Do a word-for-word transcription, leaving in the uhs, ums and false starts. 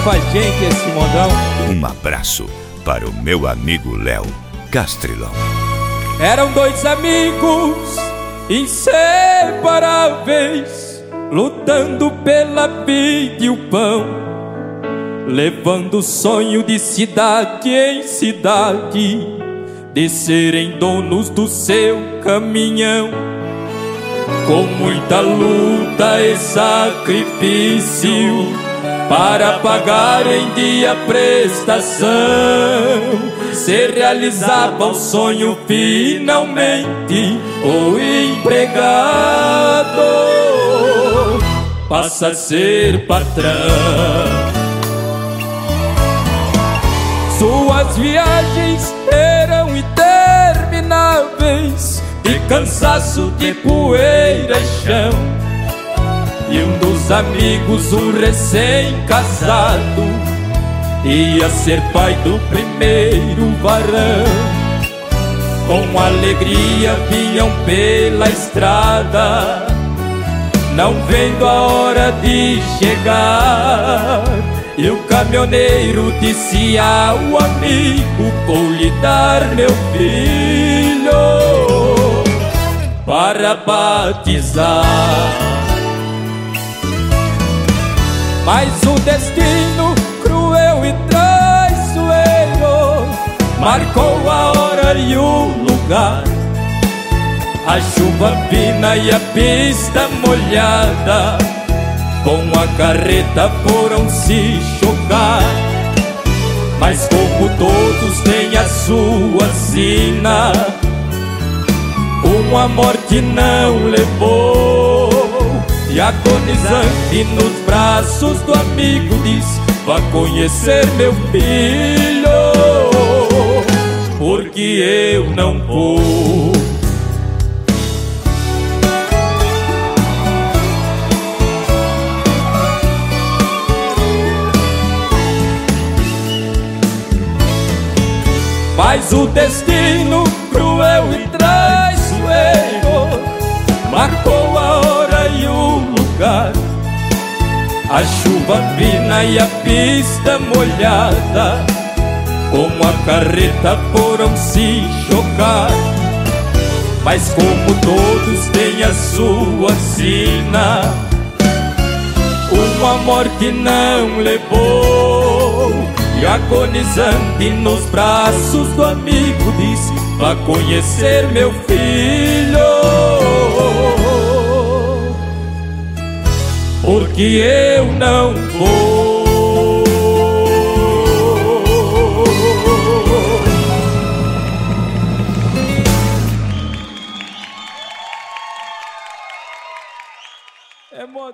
com a gente esse modão. Um abraço para o meu amigo Léo Castrilão. Eram dois amigos inseparáveis, lutando pela vida e o pão, levando o sonho de cidade em cidade, de serem donos do seu caminhão. Com muita luta e sacrifício, para pagar em dia a prestação, se realizava o sonho finalmente. O empregado passa a ser patrão. Suas viagens eram intermináveis, de cansaço, de poeira e chão. E um dos amigos, um recém-casado, ia ser pai do primeiro varão. Com alegria vinham pela estrada, não vendo a hora de chegar. E o caminhoneiro disse ao amigo: vou lhe dar meu filho para batizar. Mas o destino cruel e traiçoeiro marcou a hora e o lugar. A chuva fina e a pista molhada, com a carreta foram se chocar. Mas como todos têm a sua sina, uma morte não levou. E agonizante nos braços do amigo disse: vá conhecer meu filho, porque eu não vou. Mas o destino cruel e traiçoeiro marcou a hora e o lugar. A chuva fina e a pista molhada, com a carreta foram se chocar. Mas como todos têm a sua sina, uma morte não levou. E agonizante nos braços do amigo disse: vá conhecer meu filho, porque eu não vou. É